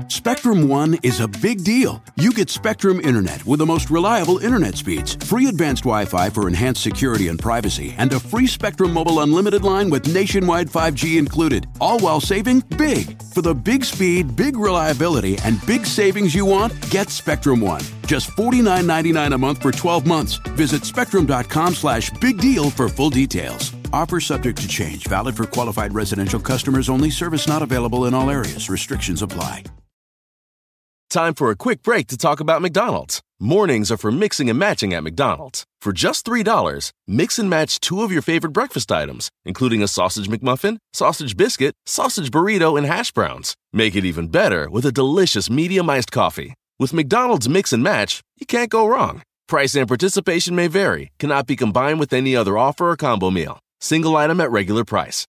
Spectrum One is a big deal. You get Spectrum Internet with the most reliable internet speeds, free advanced Wi-Fi for enhanced security and privacy, and a free Spectrum Mobile Unlimited line with nationwide 5G included, all while saving big. For the big speed, big reliability, and big savings you want, get Spectrum One. Just $49.99 a month for 12 months. Visit spectrum.com/big deal for full details. Offer subject to change. Valid for qualified residential customers only. Service not available in all areas. Restrictions apply. Time for a quick break to talk about McDonald's. Mornings are for mixing and matching at McDonald's. For just $3, mix and match 2 of your favorite breakfast items, including a sausage McMuffin, sausage biscuit, sausage burrito, and hash browns. Make it even better with a delicious medium iced coffee. With McDonald's Mix and Match, you can't go wrong. Price and participation may vary. Cannot be combined with any other offer or combo meal. Single item at regular price.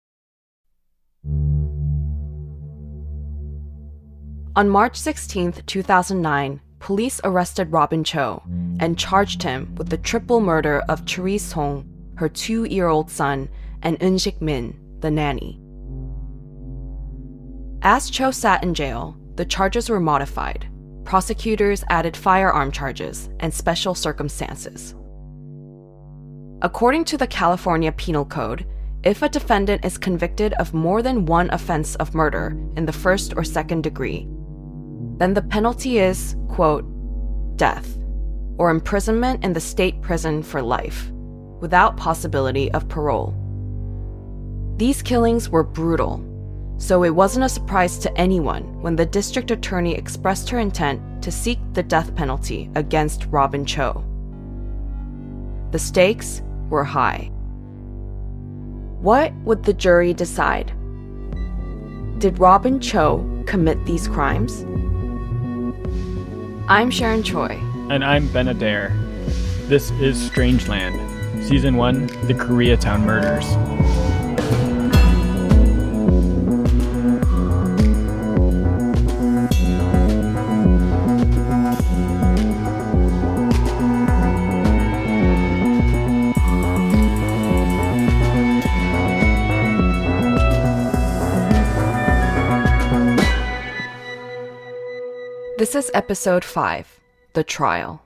On March 16, 2009, police arrested Robin Cho and charged him with the triple murder of Therese Hong, her 2-year-old son, and Eun-sik Min, the nanny. As Cho sat in jail, the charges were modified. Prosecutors added firearm charges and special circumstances. According to the California Penal Code, if a defendant is convicted of more than one offense of murder in the first or second degree, then the penalty is, quote, death, or imprisonment in the state prison for life, without possibility of parole. These killings were brutal, so it wasn't a surprise to anyone when the district attorney expressed her intent to seek the death penalty against Robin Cho. The stakes were high. What would the jury decide? Did Robin Cho commit these crimes? I'm Sharon Choi. And I'm Ben Adair. This is Strangeland, Season 1, The Koreatown Murders. This is Episode 5, The Trial.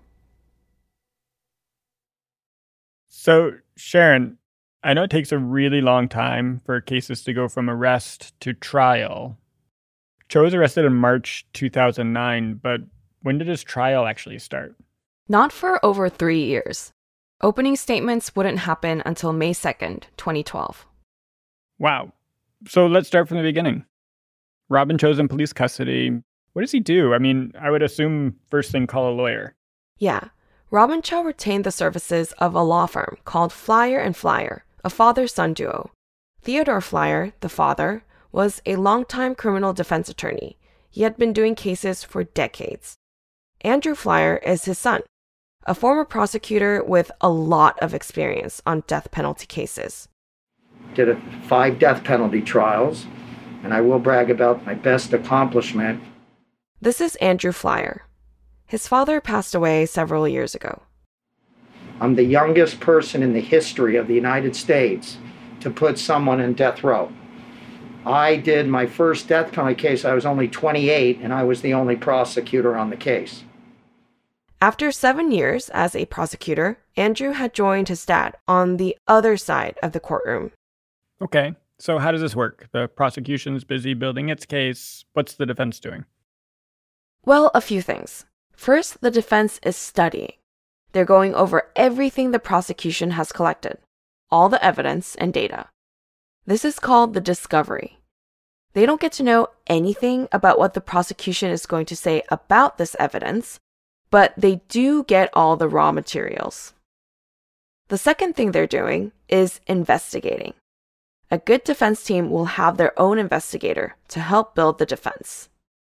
So, Sharon, I know it takes a really long time for cases to go from arrest to trial. Cho was arrested in March 2009, but when did his trial actually start? Not for over 3 years. Opening statements wouldn't happen until May 2nd, 2012. Wow. So let's start from the beginning. Robin Cho's in police custody. What does he do? I mean, I would assume first thing call a lawyer. Yeah. Robin Cho retained the services of a law firm called Flyer & Flyer, a father-son duo. Theodore Flyer, the father, was a longtime criminal defense attorney. He had been doing cases for decades. Andrew Flyer is his son, a former prosecutor with a lot of experience on death penalty cases. Did 5 death penalty trials, and I will brag about my best accomplishment. This is Andrew Flyer. His father passed away several years ago. I'm the youngest person in the history of the United States to put someone in death row. I did my first death penalty case, I was only 28, and I was the only prosecutor on the case. After 7 years as a prosecutor, Andrew had joined his dad on the other side of the courtroom. Okay, so how does this work? The prosecution's busy building its case. What's the defense doing? Well, a few things. First, the defense is studying. They're going over everything the prosecution has collected, all the evidence and data. This is called the discovery. They don't get to know anything about what the prosecution is going to say about this evidence, but they do get all the raw materials. The second thing they're doing is investigating. A good defense team will have their own investigator to help build the defense.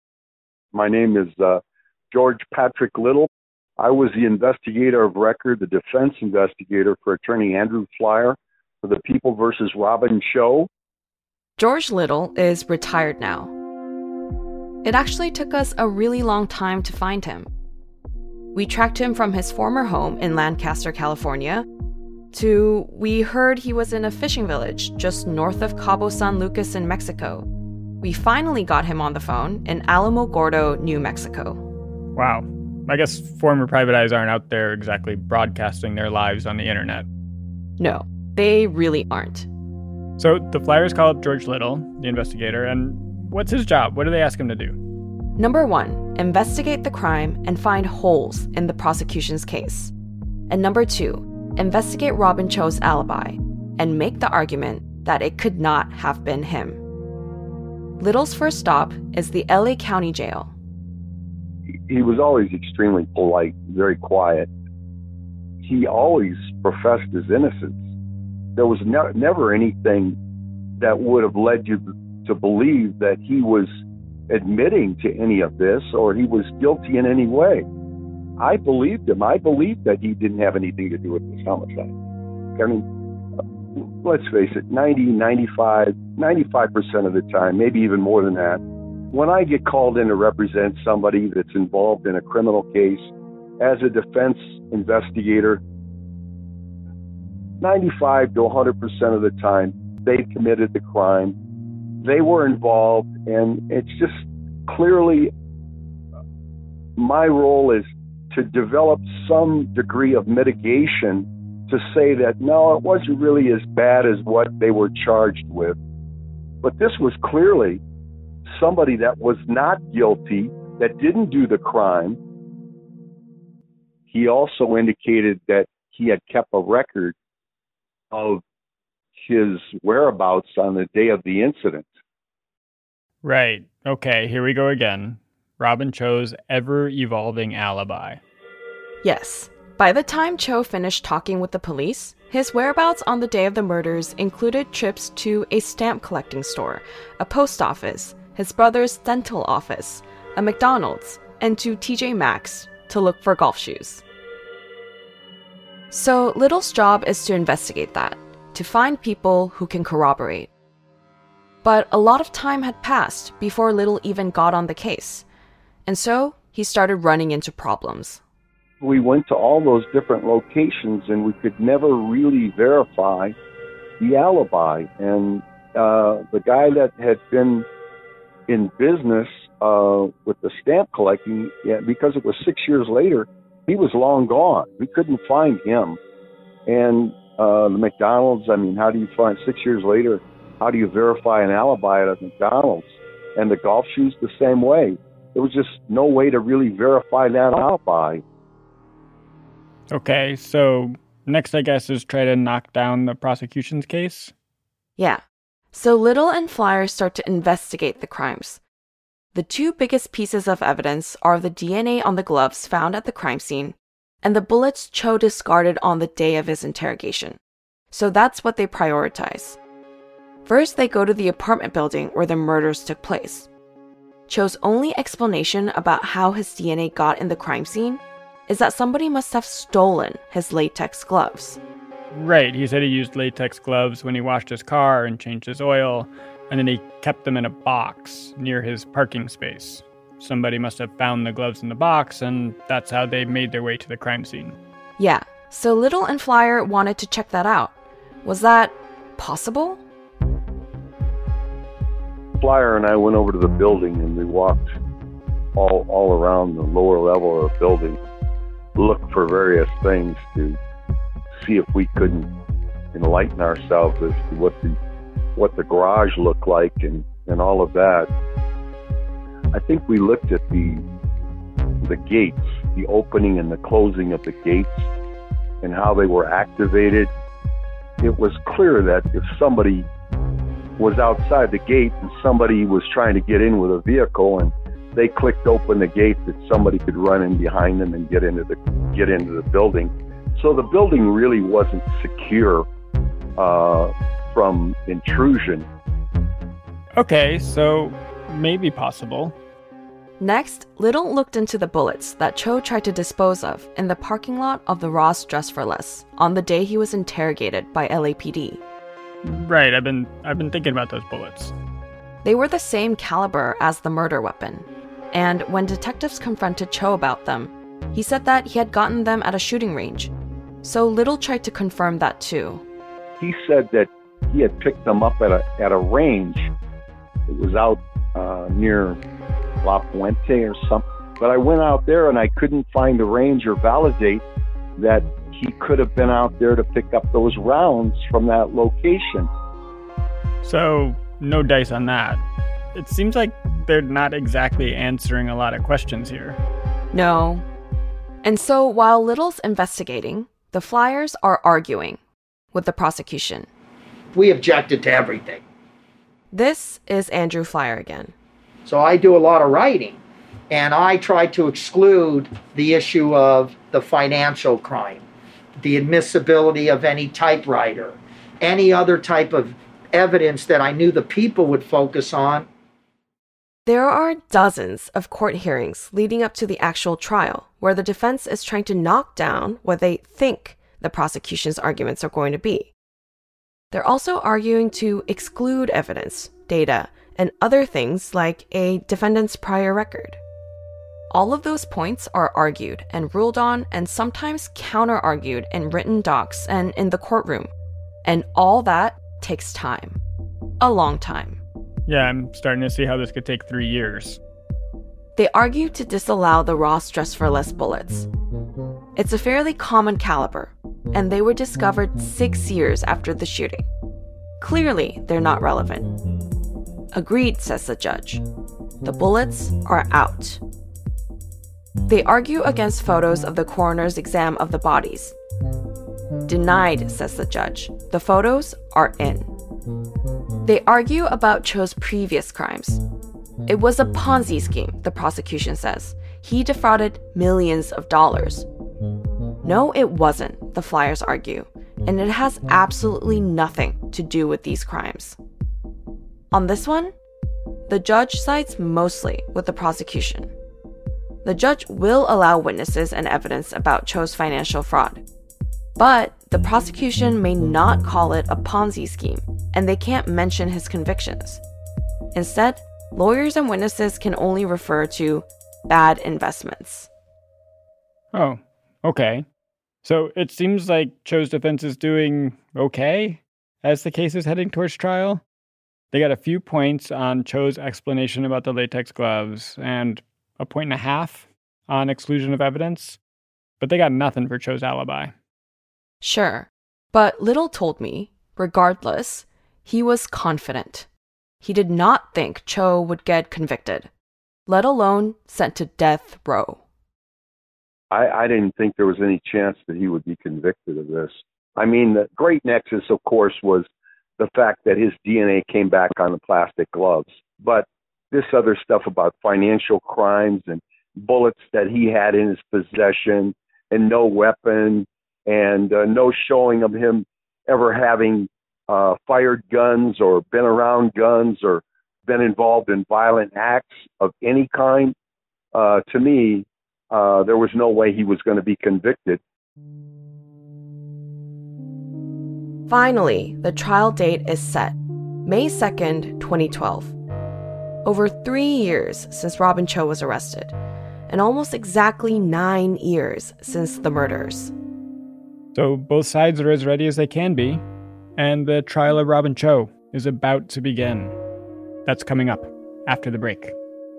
My name is George Patrick Little. I was the investigator of record, the defense investigator for attorney Andrew Flyer for the People versus Robin Cho. George Little is retired now. It actually took us a really long time to find him. We tracked him from his former home in Lancaster, California, we heard he was in a fishing village just north of Cabo San Lucas in Mexico. We finally got him on the phone in Alamogordo, New Mexico. Wow. I guess former private eyes aren't out there exactly broadcasting their lives on the internet. No, they really aren't. So the Flyers call up George Little, the investigator, and what's his job? What do they ask him to do? Number 1, investigate the crime and find holes in the prosecution's case. And number 2, investigate Robin Cho's alibi and make the argument that it could not have been him. Little's first stop is the LA County Jail. He was always extremely polite, very quiet. He always professed his innocence. There was never anything that would have led you to believe that he was admitting to any of this or he was guilty in any way. I believed him. I believed that he didn't have anything to do with this homicide. I mean, let's face it, 95% of the time, maybe even more than that, when I get called in to represent somebody that's involved in a criminal case as a defense investigator, 95 to 100% of the time, they committed the crime. They were involved, and it's just clearly my role is to develop some degree of mitigation to say that, no, it wasn't really as bad as what they were charged with. But this was clearly somebody that was not guilty, that didn't do the crime. He also indicated that he had kept a record of his whereabouts on the day of the incident. Right. Okay, here we go again. Robin Cho's ever-evolving alibi. Yes. By the time Cho finished talking with the police, his whereabouts on the day of the murders included trips to a stamp collecting store, a post office, his brother's dental office, a McDonald's, and to TJ Maxx to look for golf shoes. So Little's job is to investigate that, to find people who can corroborate. But a lot of time had passed before Little even got on the case, and so he started running into problems. We went to all those different locations and we could never really verify the alibi. And the guy that had been in business with the stamp collecting, because it was 6 years later, he was long gone. We couldn't find him. And the McDonald's, I mean, how do you find 6 years later, how do you verify an alibi at a McDonald's? And the golf shoes the same way. There was just no way to really verify that alibi. Okay, so next, I guess, is try to knock down the prosecution's case? Yeah. So Little and Flyer start to investigate the crimes. The two biggest pieces of evidence are the DNA on the gloves found at the crime scene and the bullets Cho discarded on the day of his interrogation. So that's what they prioritize. First, they go to the apartment building where the murders took place. Cho's only explanation about how his DNA got in the crime scene is that somebody must have stolen his latex gloves. Right, he said he used latex gloves when he washed his car and changed his oil, and then he kept them in a box near his parking space. Somebody must have found the gloves in the box, and that's how they made their way to the crime scene. Yeah, so Little and Flyer wanted to check that out. Was that possible? Flyer and I went over to the building and we walked all around the lower level of the building, looked for various things to see if we couldn't enlighten ourselves as to what the garage looked like and all of that. I think we looked at the gates, the opening and the closing of the gates and how they were activated. It was clear that if somebody was outside the gate and somebody was trying to get in with a vehicle and they clicked open the gate, that somebody could run in behind them and get into the building. So the building really wasn't secure from intrusion. Okay, so maybe possible. Next, Little looked into the bullets that Cho tried to dispose of in the parking lot of the Ross Dress for Less on the day he was interrogated by LAPD. Right, I've been thinking about those bullets. They were the same caliber as the murder weapon, and when detectives confronted Cho about them, he said that he had gotten them at a shooting range. So Little tried to confirm that too. He said that he had picked them up at a range. It was out near La Puente or something. But I went out there and I couldn't find the range or validate that he could have been out there to pick up those rounds from that location. So, no dice on that. It seems like they're not exactly answering a lot of questions here. No. And so while Little's investigating, the Flyers are arguing with the prosecution. We objected to everything. This is Andrew Flyer again. So I do a lot of writing, and I try to exclude the issue of the financial crime, the admissibility of any typewriter, any other type of evidence that I knew the people would focus on. There are dozens of court hearings leading up to the actual trial where the defense is trying to knock down what they think the prosecution's arguments are going to be. They're also arguing to exclude evidence, data, and other things like a defendant's prior record. All of those points are argued and ruled on and sometimes counter-argued in written docs and in the courtroom. And all that takes time. A long time. Yeah, I'm starting to see how this could take 3 years. They argue to disallow the Ross Dress for Less bullets. It's a fairly common caliber, and they were discovered 6 years after the shooting. Clearly, they're not relevant. Agreed, says the judge. The bullets are out. They argue against photos of the coroner's exam of the bodies. Denied, says the judge. The photos are in. They argue about Cho's previous crimes. It was a Ponzi scheme, the prosecution says. He defrauded millions of dollars. No, it wasn't, the Flyers argue, and it has absolutely nothing to do with these crimes. On this one, the judge sides mostly with the prosecution. The judge will allow witnesses and evidence about Cho's financial fraud. But the prosecution may not call it a Ponzi scheme, and they can't mention his convictions. Instead, lawyers and witnesses can only refer to bad investments. Oh, okay. So it seems like Cho's defense is doing okay as the case is heading towards trial. They got a few points on Cho's explanation about the latex gloves and 1.5 points on exclusion of evidence, but they got nothing for Cho's alibi. Sure, but Little told me, regardless, he was confident. He did not think Cho would get convicted, let alone sent to death row. I didn't think there was any chance that he would be convicted of this. I mean, the great nexus, of course, was the fact that his DNA came back on the plastic gloves. But this other stuff about financial crimes and bullets that he had in his possession and no weapon and no showing of him ever having fired guns or been around guns or been involved in violent acts of any kind, to me, there was no way he was going to be convicted. Finally, the trial date is set, May 2nd, 2012. Over 3 years since Robin Cho was arrested, and almost exactly 9 years since the murders. So both sides are as ready as they can be, and the trial of Robin Cho is about to begin. That's coming up after the break.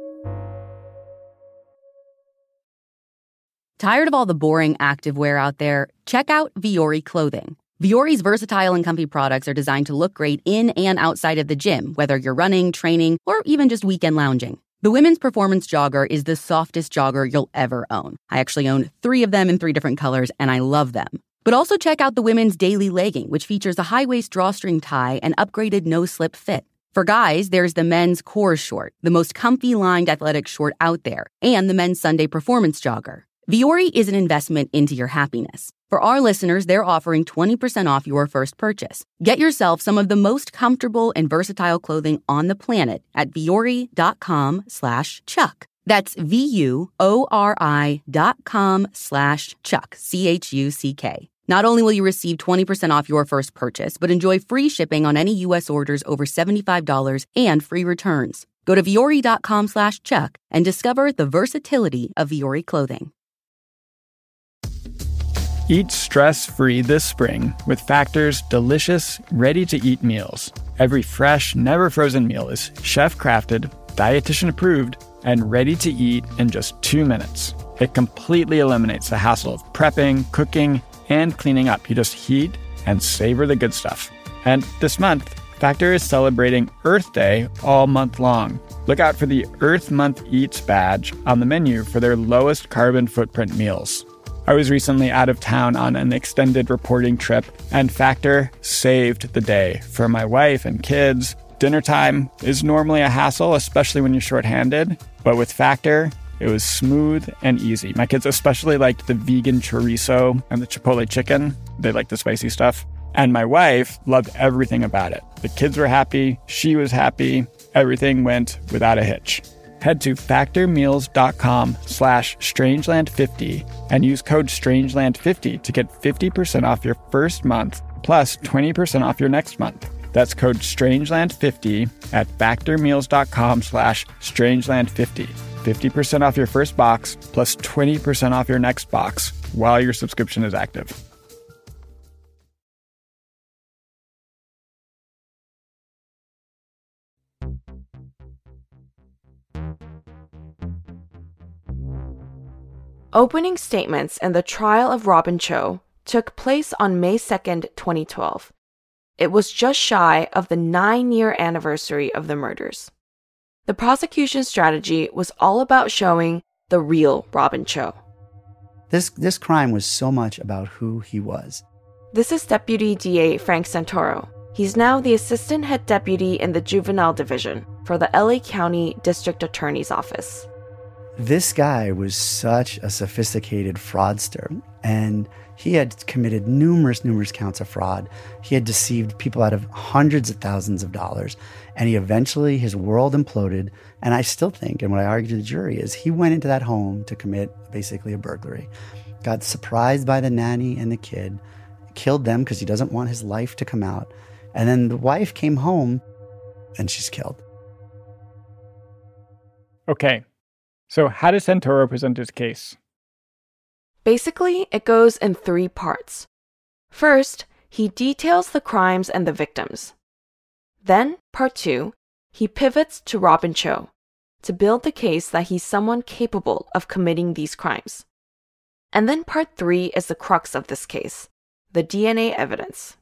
Tired of all the boring activewear out there? Check out Vuori clothing. Vuori's versatile and comfy products are designed to look great in and outside of the gym, whether you're running, training, or even just weekend lounging. The women's performance jogger is the softest jogger you'll ever own. I actually own 3 of them in 3 different colors, and I love them. But also check out the women's daily legging, which features a high-waist drawstring tie and upgraded no-slip fit. For guys, there's the men's Core Short, the most comfy lined athletic short out there, and the men's Sunday performance jogger. Vuori is an investment into your happiness. For our listeners, they're offering 20% off your first purchase. Get yourself some of the most comfortable and versatile clothing on the planet at vuori.com/Chuck. That's VUORI.com/Chuck, CHUCK. Not only will you receive 20% off your first purchase, but enjoy free shipping on any U.S. orders over $75 and free returns. Go to vuori.com/Chuck and discover the versatility of Vuori clothing. Eat stress-free this spring with Factor's delicious, ready-to-eat meals. Every fresh, never-frozen meal is chef-crafted, dietitian approved, and ready to eat in just 2 minutes. It completely eliminates the hassle of prepping, cooking, and cleaning up. You just heat and savor the good stuff. And this month, Factor is celebrating Earth Day all month long. Look out for the Earth Month Eats badge on the menu for their lowest carbon footprint meals. I was recently out of town on an extended reporting trip, and Factor saved the day for my wife and kids. Dinner time is normally a hassle, especially when you're shorthanded, but with Factor, it was smooth and easy. My kids especially liked the vegan chorizo and the chipotle chicken. They like the spicy stuff. And my wife loved everything about it. The kids were happy, she was happy, everything went without a hitch. Head to factormeals.com/strangeland50 and use code strangeland50 to get 50% off your first month plus 20% off your next month. That's code strangeland50 at factormeals.com/strangeland50. 50% off your first box plus 20% off your next box while your subscription is active. Opening statements in the trial of Robin Cho took place on May 2nd, 2012. It was just shy of the 9-year anniversary of the murders. The prosecution strategy was all about showing the real Robin Cho. This crime was so much about who he was. This is Deputy DA Frank Santoro. He's now the Assistant Head Deputy in the Juvenile Division for the LA County District Attorney's Office. This guy was such a sophisticated fraudster, and he had committed numerous counts of fraud. He had deceived people out of hundreds of thousands of dollars, and his world imploded. And I still think, and what I argue to the jury is, he went into that home to commit basically a burglary, got surprised by the nanny and the kid, killed them because he doesn't want his life to come out, and then the wife came home, and she's killed. Okay. So how does Santoro present his case? Basically, it goes in 3 parts. First, he details the crimes and the victims. Then, part 2, he pivots to Robin Cho to build the case that he's someone capable of committing these crimes. And then part 3 is the crux of this case, the DNA evidence.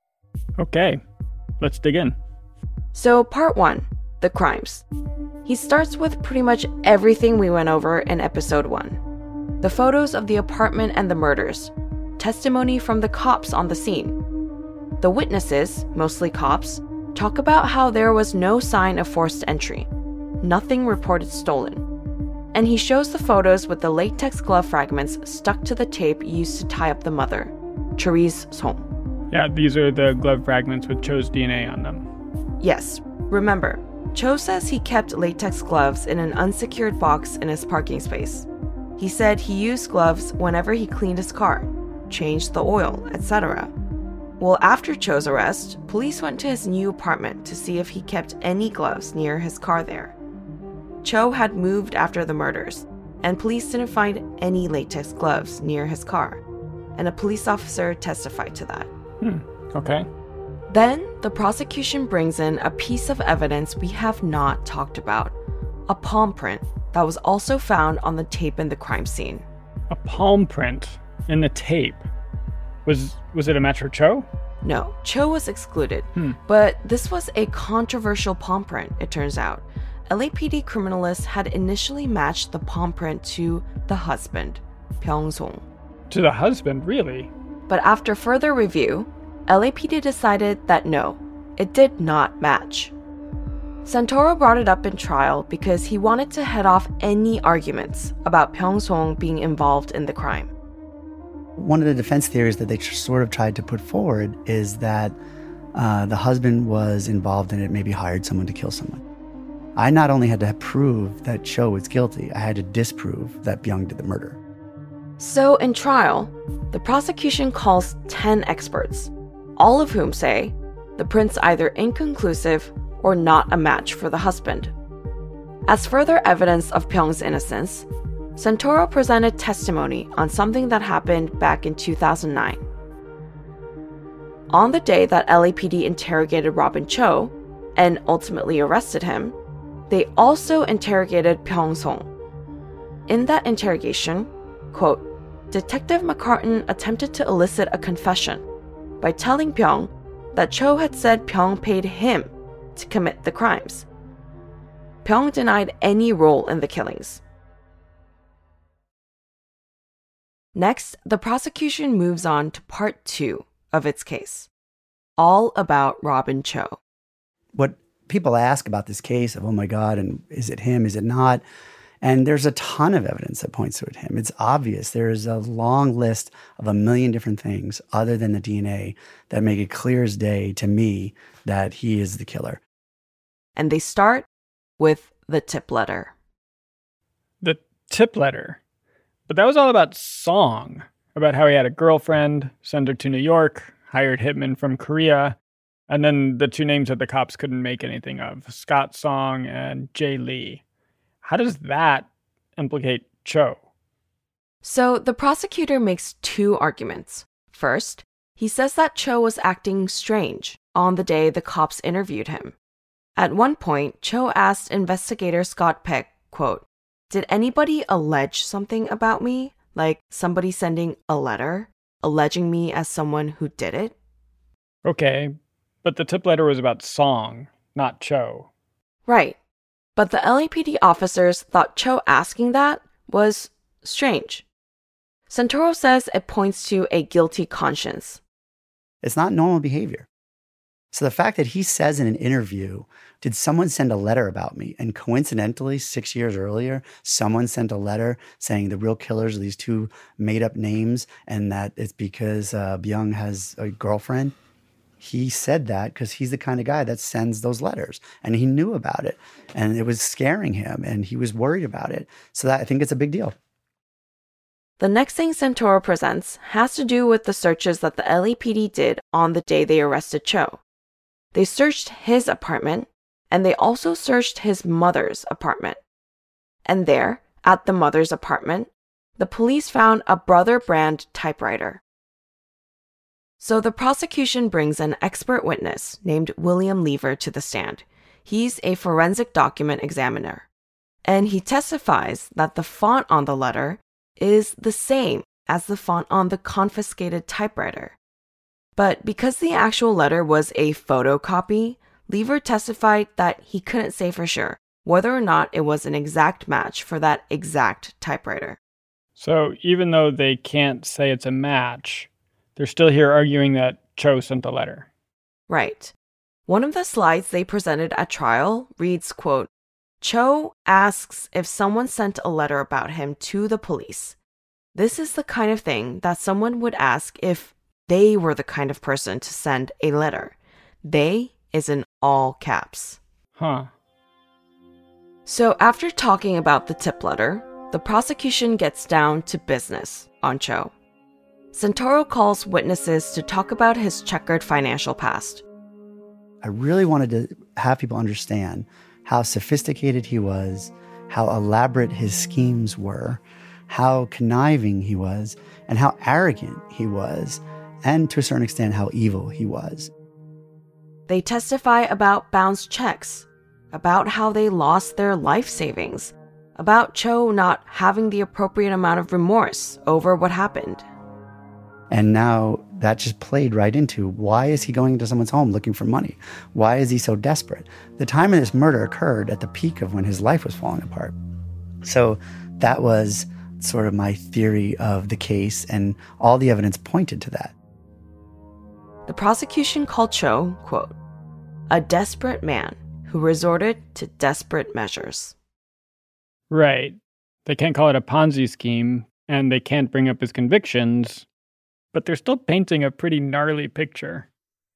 Okay, let's dig in. So part 1, the crimes. He starts with pretty much everything we went over in episode 1. The photos of the apartment and the murders, testimony from the cops on the scene. The witnesses, mostly cops, talk about how there was no sign of forced entry, nothing reported stolen. And he shows the photos with the latex glove fragments stuck to the tape used to tie up the mother, Cherise Song. Yeah, these are the glove fragments with Cho's DNA on them. Yes, remember, Cho says he kept latex gloves in an unsecured box in his parking space. He said he used gloves whenever he cleaned his car, changed the oil, etc. Well, after Cho's arrest, police went to his new apartment to see if he kept any gloves near his car there. Cho had moved after the murders, and police didn't find any latex gloves near his car, and a police officer testified to that. Okay. Then, the prosecution brings in a piece of evidence we have not talked about, a palm print that was also found on the tape in the crime scene. A palm print in the tape? Was it a match for Cho? No, Cho was excluded, but this was a controversial palm print, it turns out. LAPD criminalists had initially matched the palm print to the husband, Pyeong-song. To the husband, really? But after further review, LAPD decided that no, it did not match. Santoro brought it up in trial because he wanted to head off any arguments about Pyeong-song being involved in the crime. One of the defense theories that they sort of tried to put forward is that the husband was involved in it, maybe hired someone to kill someone. I not only had to prove that Cho was guilty, I had to disprove that Byung did the murder. So in trial, the prosecution calls 10 experts, all of whom say the print's either inconclusive or not a match for the husband. As further evidence of Pyeong's innocence, Santoro presented testimony on something that happened back in 2009. On the day that LAPD interrogated Robin Cho and ultimately arrested him, They also interrogated Pyoung-sung. In that interrogation, quote, Detective McCartan attempted to elicit a confession by telling Pyong that Cho had said Pyong paid him to commit the crimes. Pyong denied any role in the killings. Next, the prosecution moves on to part 2 of its case, all about Robin Cho. What people ask about this case of, oh my God, and is it him, is it not? And there's a ton of evidence that points to him. It's obvious. There's a long list of a million different things other than the DNA that make it clear as day to me that he is the killer. And they start with the tip letter. The tip letter? But that was all about Song, about how he had a girlfriend, sent her to New York, hired hitmen from Korea, and then the two names that the cops couldn't make anything of, Scott Song and Jay Lee. How does that implicate Cho? So the prosecutor makes 2 arguments. First, he says that Cho was acting strange on the day the cops interviewed him. At one point, Cho asked investigator Scott Peck, quote, Did anybody allege something about me? Like somebody sending a letter, alleging me as someone who did it? Okay, but the tip letter was about Song, not Cho. Right. But the LAPD officers thought Cho asking that was strange. Santoro says it points to a guilty conscience. It's not normal behavior. So the fact that he says in an interview, did someone send a letter about me? And coincidentally, 6 years earlier, someone sent a letter saying the real killers are these 2 made-up names and that it's because Byung has a girlfriend. He said that because he's the kind of guy that sends those letters, and he knew about it, and it was scaring him, and he was worried about it. So I think it's a big deal. The next thing Santoro presents has to do with the searches that the LAPD did on the day they arrested Cho. They searched his apartment, and they also searched his mother's apartment. And there, at the mother's apartment, the police found a Brother brand typewriter. So the prosecution brings an expert witness named William Lever to the stand. He's a forensic document examiner. And he testifies that the font on the letter is the same as the font on the confiscated typewriter. But because the actual letter was a photocopy, Lever testified that he couldn't say for sure whether or not it was an exact match for that exact typewriter. So even though they can't say it's a match, they're still here arguing that Cho sent the letter. Right. One of the slides they presented at trial reads, quote, Cho asks if someone sent a letter about him to the police. This is the kind of thing that someone would ask if they were the kind of person to send a letter. They is in all caps. Huh. So after talking about the tip letter, the prosecution gets down to business on Cho. Santoro calls witnesses to talk about his checkered financial past. I really wanted to have people understand how sophisticated he was, how elaborate his schemes were, how conniving he was, and how arrogant he was, and to a certain extent, how evil he was. They testify about bounced checks, about how they lost their life savings, about Cho not having the appropriate amount of remorse over what happened. And now that just played right into, why is he going into someone's home looking for money? Why is he so desperate? The time of this murder occurred at the peak of when his life was falling apart. So that was sort of my theory of the case, and all the evidence pointed to that. The prosecution called Cho, quote, a desperate man who resorted to desperate measures. Right. They can't call it a Ponzi scheme, and they can't bring up his convictions, but they're still painting a pretty gnarly picture.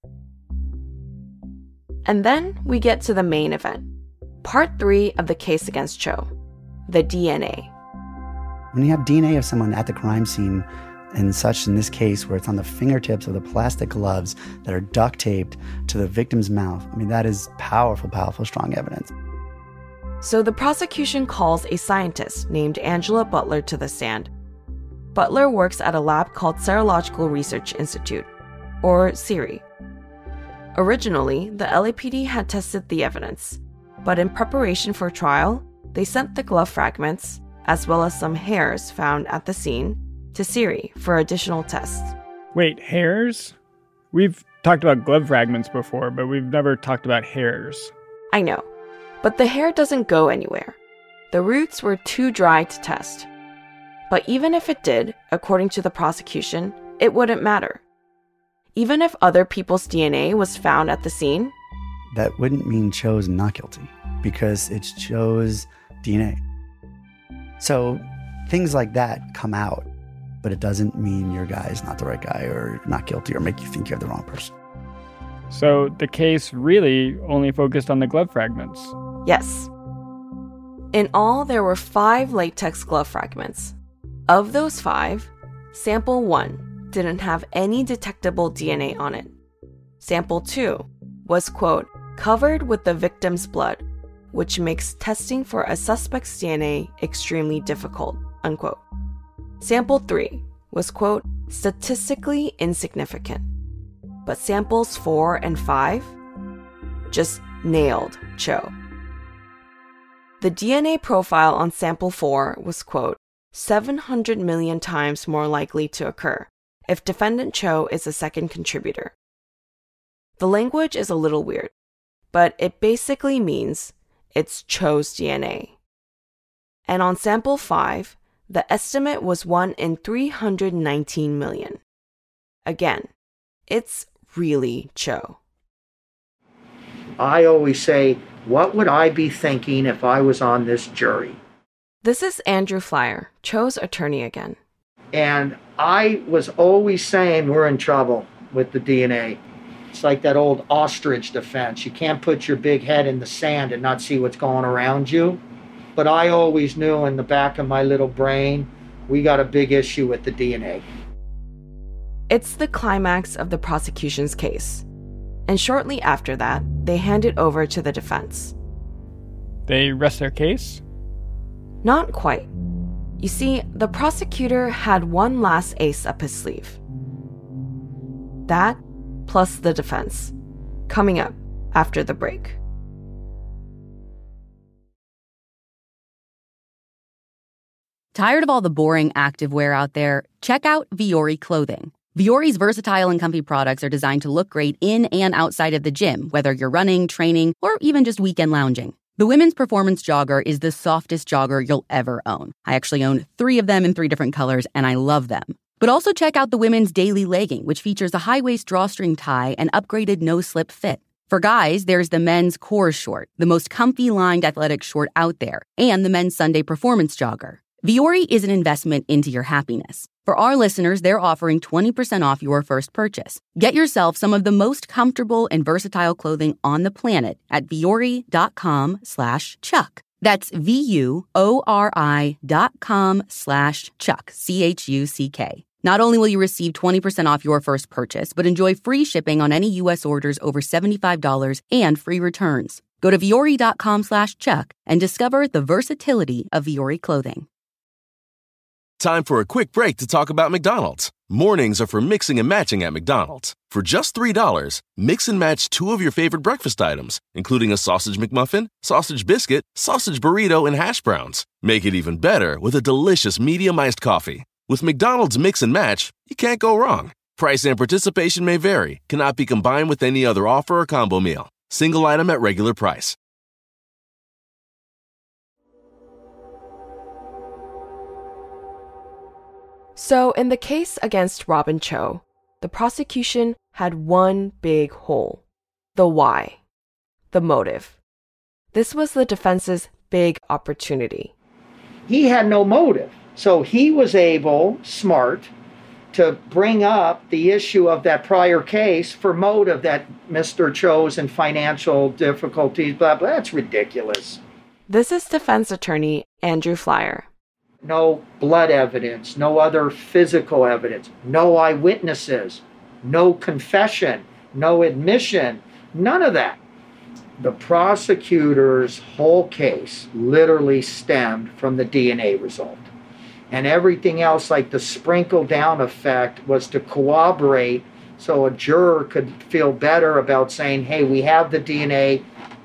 And then we get to the main event, part 3 of the case against Cho, the DNA. When you have DNA of someone at the crime scene, and such in this case where it's on the fingertips of the plastic gloves that are duct taped to the victim's mouth, I mean, that is powerful, powerful, strong evidence. So the prosecution calls a scientist named Angela Butler to the stand. Butler works at a lab called Serological Research Institute, or SERI. Originally, the LAPD had tested the evidence, But in preparation for trial, they sent the glove fragments, as well as some hairs found at the scene, to Siri for additional tests. Wait, hairs? We've talked about glove fragments before, but we've never talked about hairs. I know, but the hair doesn't go anywhere. The roots were too dry to test. But even if it did, according to the prosecution, it wouldn't matter. Even if other people's DNA was found at the scene, that wouldn't mean Cho's not guilty, because it's Cho's DNA. So things like that come out, but it doesn't mean your guy is not the right guy or not guilty or make you think you have the wrong person. So the case really only focused on the glove fragments. Yes. In all, there were 5 latex glove fragments. Of those 5, sample 1 didn't have any detectable DNA on it. Sample 2 was, quote, covered with the victim's blood, which makes testing for a suspect's DNA extremely difficult, unquote. Sample 3 was, quote, statistically insignificant. But samples 4 and 5 just nailed Cho. The DNA profile on sample 4 was, quote, 700 million times more likely to occur if defendant Cho is a second contributor. The language is a little weird, but it basically means it's Cho's DNA. And on sample 5, the estimate was 1 in 319 million. Again, it's really Cho. I always say, what would I be thinking if I was on this jury? This is Andrew Flyer, Cho's attorney again. And I was always saying we're in trouble with the DNA. It's like that old ostrich defense. You can't put your big head in the sand and not see what's going around you. But I always knew in the back of my little brain, we got a big issue with the DNA. It's the climax of the prosecution's case. And shortly after that, they hand it over to the defense. They rest their case? Not quite. You see, the prosecutor had one last ace up his sleeve. That, plus the defense, coming up after the break. Tired of all the boring activewear out there? Check out Vuori clothing. Vuori's versatile and comfy products are designed to look great in and outside of the gym, whether you're running, training, or even just weekend lounging. The women's performance jogger is the softest jogger you'll ever own. I actually own 3 of them in 3 different colors, and I love them. But also check out the women's daily legging, which features a high-waist drawstring tie and upgraded no-slip fit. For guys, there's the men's Core Short, the most comfy lined athletic short out there, and the men's Sunday performance jogger. Vuori is an investment into your happiness. For our listeners, they're offering 20% off your first purchase. Get yourself some of the most comfortable and versatile clothing on the planet at vuori.com/Chuck. That's VUORI.com/Chuck, CHUCK. Not only will you receive 20% off your first purchase, but enjoy free shipping on any U.S. orders over $75 and free returns. Go to vuori.com/Chuck and discover the versatility of Vuori clothing. Time for a quick break to talk about McDonald's. Mornings are for mixing and matching at McDonald's. For just $3, mix and match 2 of your favorite breakfast items, including a sausage McMuffin, sausage biscuit, sausage burrito, and hash browns. Make it even better with a delicious medium iced coffee. With McDonald's Mix and Match, you can't go wrong. Price and participation may vary. Cannot be combined with any other offer or combo meal. Single item at regular price. So in the case against Robin Cho, the prosecution had one big hole: the why, the motive. This was the defense's big opportunity. He had no motive. So he was able, smart, to bring up the issue of that prior case for motive, that Mr. Cho's in financial difficulties, blah, blah. That's ridiculous. This is defense attorney Andrew Flyer. No blood evidence, no other physical evidence, no eyewitnesses, no confession, no admission, none of that. The prosecutor's whole case literally stemmed from the DNA result. And everything else, like the sprinkle down effect, was to corroborate so a juror could feel better about saying, hey, we have the DNA,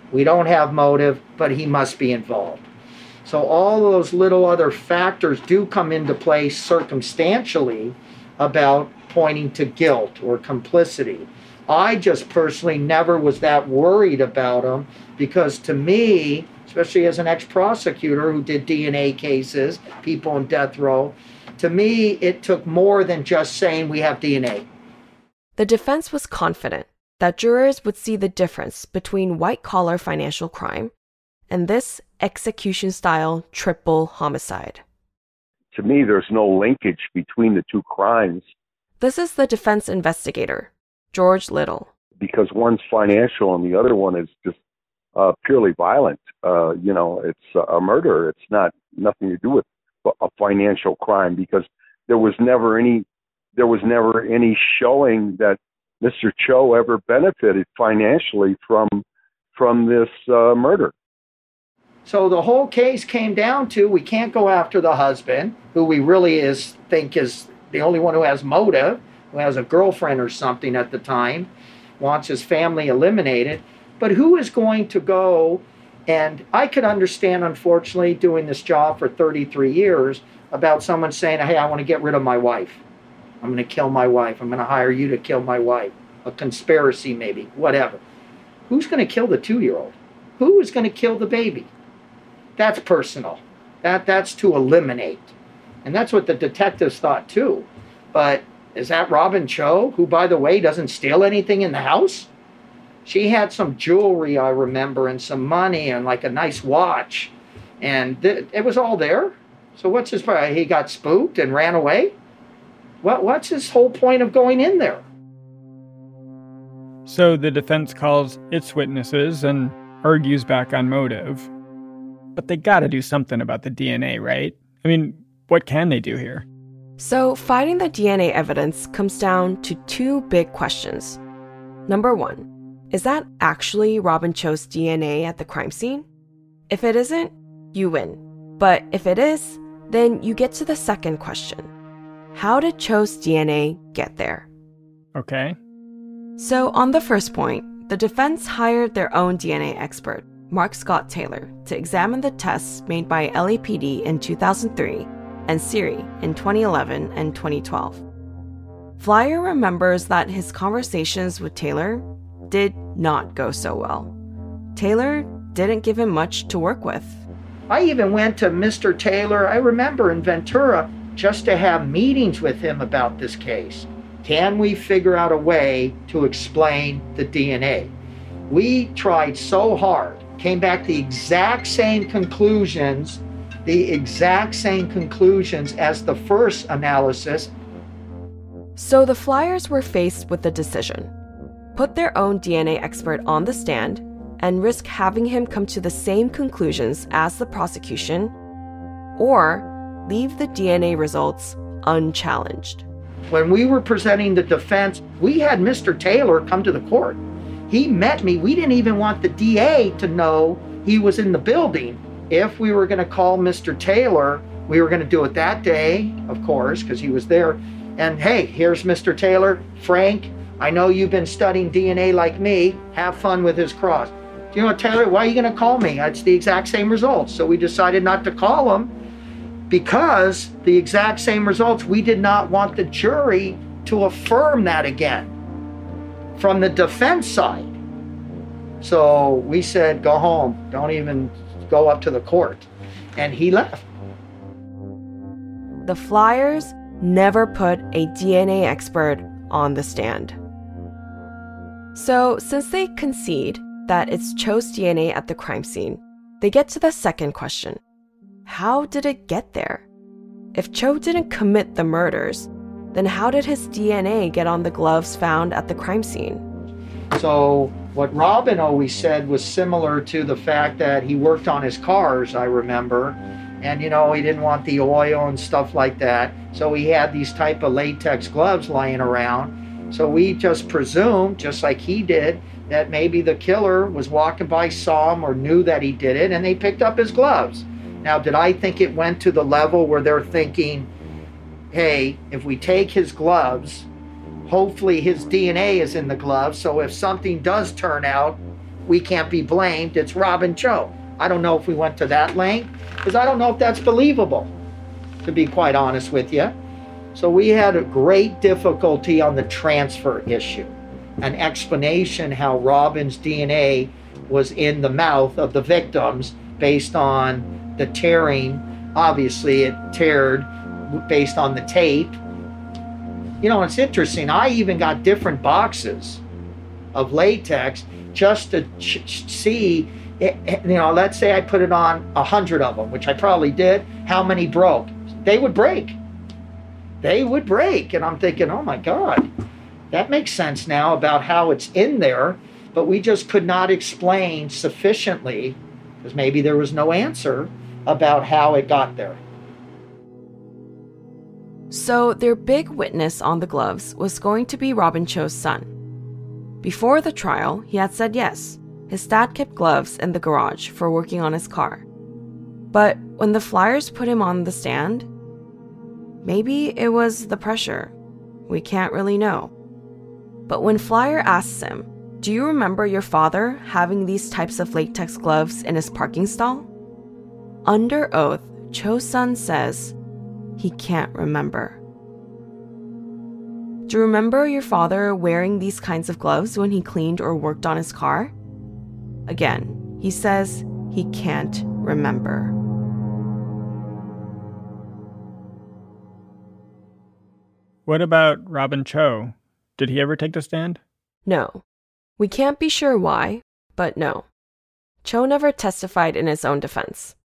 We don't have motive, but he must be involved. So all those little other factors do come into play circumstantially about pointing to guilt or complicity. I just personally never was that worried about him because to me, especially as an ex-prosecutor who did DNA cases, people on death row, to me, it took more than just saying we have DNA. The defense was confident that jurors would see the difference between white-collar financial crime and this execution-style triple homicide. To me, there's no linkage between the two crimes. This is the defense investigator, George Little. Because one's financial and the other one is just purely violent. It's a murder. It's nothing to do with a financial crime because there was never any showing that Mr. Cho ever benefited financially from this murder. So the whole case came down to we can't go after the husband, who we really think is the only one who has motive, who has a girlfriend or something at the time, wants his family eliminated. But who is going to go, and I could understand, unfortunately, doing this job for 33 years, about someone saying, hey, I want to get rid of my wife. I'm going to kill my wife. I'm going to hire you to kill my wife. A conspiracy maybe, whatever. Who's going to kill the 2-year-old? Who is going to kill the baby? That's personal. That's to eliminate. And that's what the detectives thought too. But is that Robin Cho, who, by the way, doesn't steal anything in the house? She had some jewelry, I remember, and some money and like a nice watch. And it was all there. So what's his point? He got spooked and ran away? What's his whole point of going in there? So the defense calls its witnesses and argues back on motive. But they gotta do something about the DNA, right? I mean, what can they do here? So finding the DNA evidence comes down to two big questions. Number one, is that actually Robin Cho's DNA at the crime scene? If it isn't, you win. But if it is, then you get to the second question. How did Cho's DNA get there? Okay. So on the first point, the defense hired their own DNA expert, Mark Scott Taylor, to examine the tests made by LAPD in 2003 and Siri in 2011 and 2012. Flyer remembers that his conversations with Taylor did not go so well. Taylor didn't give him much to work with. I even went to Mr. Taylor, I remember in Ventura, just to have meetings with him about this case. Can we figure out a way to explain the DNA? We tried so hard, came back to the exact same conclusions as the first analysis. So the Flyers were faced with a decision. Put their own DNA expert on the stand and risk having him come to the same conclusions as the prosecution, or leave the DNA results unchallenged. When we were presenting the defense, we had Mr. Taylor come to the court. He met me. We didn't even want the DA to know he was in the building. If we were going to call Mr. Taylor, we were going to do it that day, of course, because he was there. And hey, here's Mr. Taylor. Frank, I know you've been studying DNA like me. Have fun with his cross. You know what, Taylor, why are you going to call me? It's the exact same results. So we decided not to call him because the exact same results, we did not want the jury to affirm that again from the defense side. So we said, go home. Don't even go up to the court. And he left. The Flyers never put a DNA expert on the stand. So since they concede that it's Cho's DNA at the crime scene, they get to the second question. How did it get there? If Cho didn't commit the murders, then how did his DNA get on the gloves found at the crime scene? So what Robin always said was similar to the fact that he worked on his cars, I remember, and he didn't want the oil and stuff like that. So he had these type of latex gloves lying around. So we just presumed, just like he did, that maybe the killer was walking by, saw him, or knew that he did it, and they picked up his gloves. Now, did I think it went to the level where they're thinking, hey, if we take his gloves, hopefully his DNA is in the gloves, so if something does turn out, we can't be blamed, it's Robin Cho. I don't know if we went to that length, because I don't know if that's believable, to be quite honest with you. So we had a great difficulty on the transfer issue, an explanation how Robin's DNA was in the mouth of the victims based on the tearing. Obviously, it teared based on the tape. You know, it's interesting. I even got different boxes of latex just to see, let's say I put it on 100 of them, which I probably did. How many broke? They would break. And I'm thinking, oh my God, that makes sense now about how it's in there. But we just could not explain sufficiently, because maybe there was no answer about how it got there. So their big witness on the gloves was going to be Robin Cho's son. Before the trial, he had said yes. His dad kept gloves in the garage for working on his car. But when the Flyers put him on the stand, maybe it was the pressure. We can't really know. But when Flyer asks him, "Do you remember your father having these types of latex gloves in his parking stall?" Under oath, Cho's son says he can't remember. Do you remember your father wearing these kinds of gloves when he cleaned or worked on his car? Again, he says he can't remember. What about Robin Cho? Did he ever take the stand? No. We can't be sure why, but no. Cho never testified in his own defense.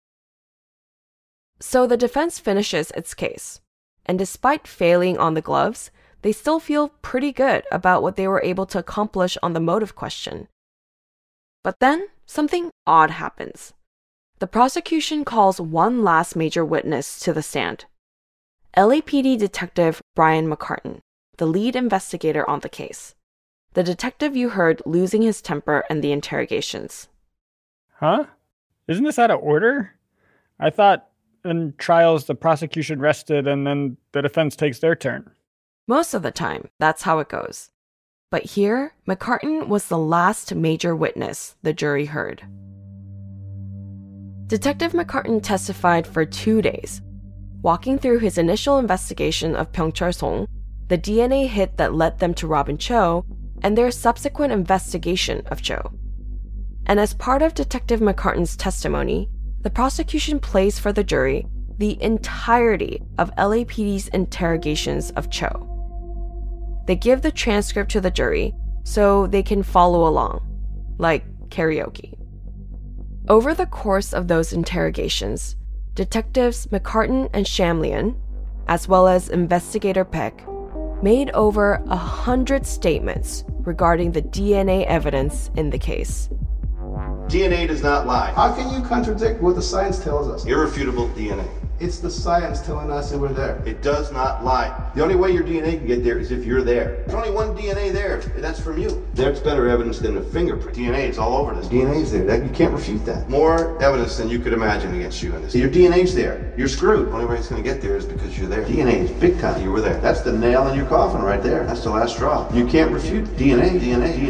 So the defense finishes its case, and despite failing on the gloves, they still feel pretty good about what they were able to accomplish on the motive question. But then, something odd happens. The prosecution calls one last major witness to the stand. LAPD Detective Brian McCartan, the lead investigator on the case. The detective you heard losing his temper in the interrogations. Huh? Isn't this out of order? I thought in trials the prosecution rested and then the defense takes their turn. Most of the time, that's how it goes. But here, McCartan was the last major witness the jury heard. Detective McCartan testified for 2 days, walking through his initial investigation of Pyeongchul Song, the DNA hit that led them to Robin Cho, and their subsequent investigation of Cho. And as part of Detective McCartan's testimony, the prosecution plays for the jury the entirety of LAPD's interrogations of Cho. They give the transcript to the jury so they can follow along, like karaoke. Over the course of those interrogations, Detectives McCartan and Shamlian, as well as Investigator Peck, made over 100 statements regarding the DNA evidence in the case. DNA does not lie. How can you contradict what the science tells us? Irrefutable DNA. It's the science telling us that we're there. It does not lie. The only way your DNA can get there is if you're there. There's only one DNA there, and that's from you. That's better evidence than a fingerprint. DNA is all over this. DNA's there. You can't refute that. More evidence than you could imagine against you in this. Your DNA's there. You're screwed. The only way it's going to get there is because you're there. DNA is big time. You were there. That's the nail in your coffin right there. That's the last straw. You can't refute DNA.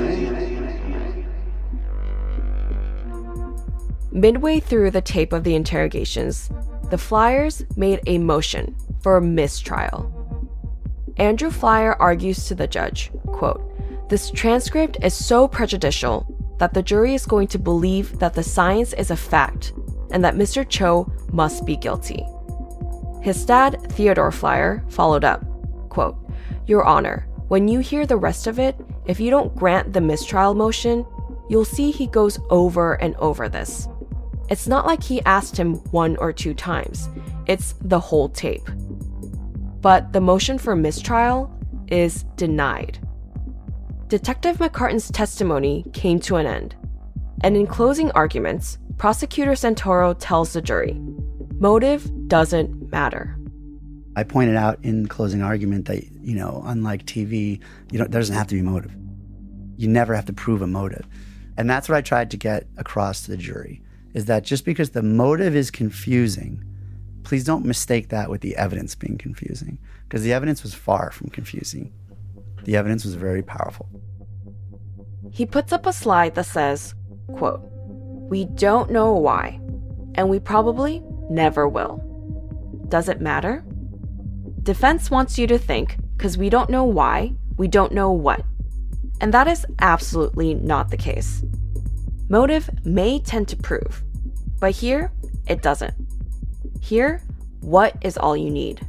Midway through the tape of the interrogations, the Flyers made a motion for a mistrial. Andrew Flyer argues to the judge, quote, "This transcript is so prejudicial that the jury is going to believe that the science is a fact and that Mr. Cho must be guilty." His dad, Theodore Flyer, followed up, quote, "Your Honor, when you hear the rest of it, if you don't grant the mistrial motion, you'll see he goes over and over this. It's not like he asked him 1 or 2 times. It's the whole tape." But the motion for mistrial is denied. Detective McCartan's testimony came to an end. And in closing arguments, Prosecutor Santoro tells the jury, motive doesn't matter. I pointed out in closing argument that, unlike TV, there doesn't have to be motive. You never have to prove a motive. And that's what I tried to get across to the jury, is that just because the motive is confusing, please don't mistake that with the evidence being confusing, because the evidence was far from confusing. The evidence was very powerful. He puts up a slide that says, quote, "We don't know why, and we probably never will. Does it matter? Defense wants you to think, because we don't know why, we don't know what. And that is absolutely not the case. Motive may tend to prove, but here, it doesn't. Here, what is all you need?"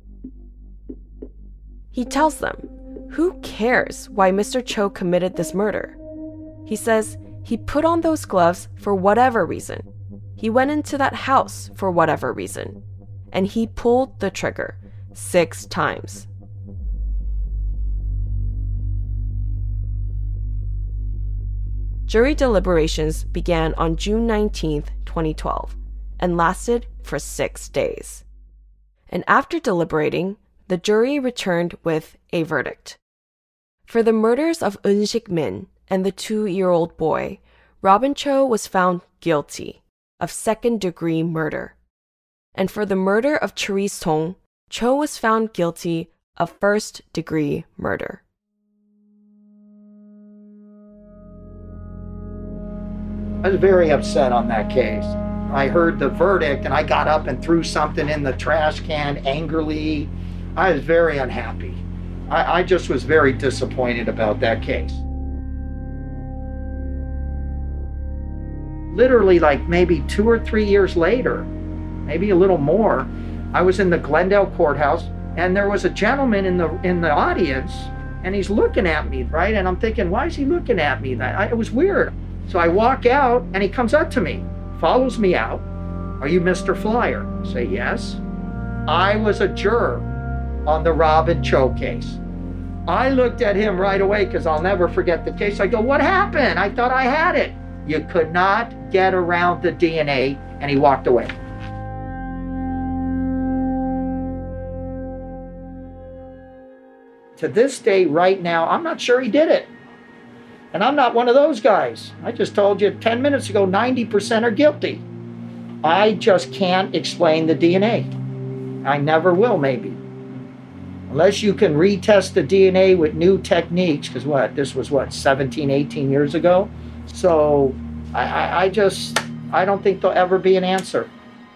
He tells them, who cares why Mr. Cho committed this murder? He says he put on those gloves for whatever reason. He went into that house for whatever reason. And he pulled the trigger 6 times. Jury deliberations began on June 19th, 2012, and lasted for 6 days. And after deliberating, the jury returned with a verdict. For the murders of Eun-sik Min and the 2-year-old boy, Robin Cho was found guilty of second-degree murder. And for the murder of Cherise Tong, Cho was found guilty of first-degree murder. I was very upset on that case. I heard the verdict and I got up and threw something in the trash can angrily. I was very unhappy. I just was very disappointed about that case. Literally, like maybe 2 or 3 years later, maybe a little more, I was in the Glendale courthouse and there was a gentleman in the audience and he's looking at me, right? And I'm thinking, why is he looking at me? It was weird. So I walk out and he comes up to me, follows me out. "Are you Mr. Flyer?" I say, "Yes." I was a juror on the Robin Cho case. I looked at him right away because I'll never forget the case. I go, "What happened? I thought I had it." "You could not get around the DNA," and he walked away. To this day, right now, I'm not sure he did it. And I'm not one of those guys. I just told you 10 minutes ago, 90% are guilty. I just can't explain the DNA. I never will, maybe. Unless you can retest the DNA with new techniques, because this was 17, 18 years ago? So I don't think there'll ever be an answer.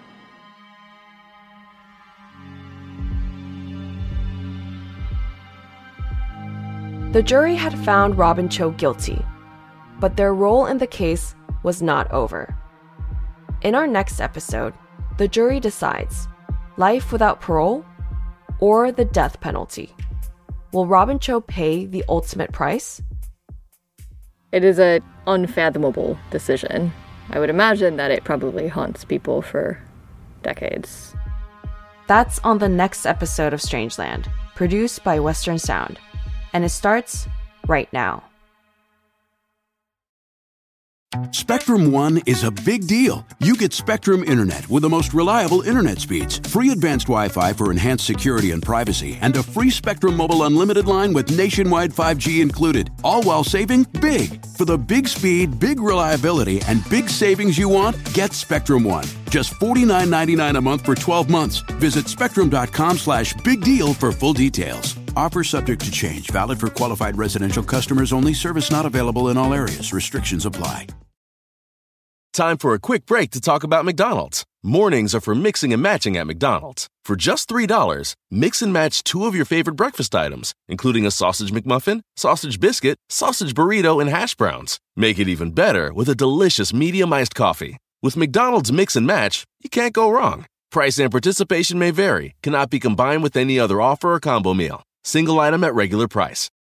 The jury had found Robin Cho guilty, but their role in the case was not over. In our next episode, the jury decides life without parole or the death penalty. Will Robin Cho pay the ultimate price? It is an unfathomable decision. I would imagine that it probably haunts people for decades. That's on the next episode of Strangeland, produced by Western Sound. And it starts right now. Spectrum One is a big deal. You get Spectrum Internet with the most reliable internet speeds, free advanced Wi-Fi for enhanced security and privacy, and a free Spectrum Mobile Unlimited line with nationwide 5G included, all while saving big. For the big speed, big reliability, and big savings you want, get Spectrum One. Just $49.99 a month for 12 months. Visit spectrum.com/big deal for full details. Offer subject to change. Valid for qualified residential customers only. Service not available in all areas. Restrictions apply. Time for a quick break to talk about McDonald's. Mornings are for mixing and matching at McDonald's. For just $3, mix and match 2 of your favorite breakfast items, including a sausage McMuffin, sausage biscuit, sausage burrito, and hash browns. Make it even better with a delicious medium iced coffee. With McDonald's Mix and Match, you can't go wrong. Price and participation may vary. Cannot be combined with any other offer or combo meal. Single item at regular price.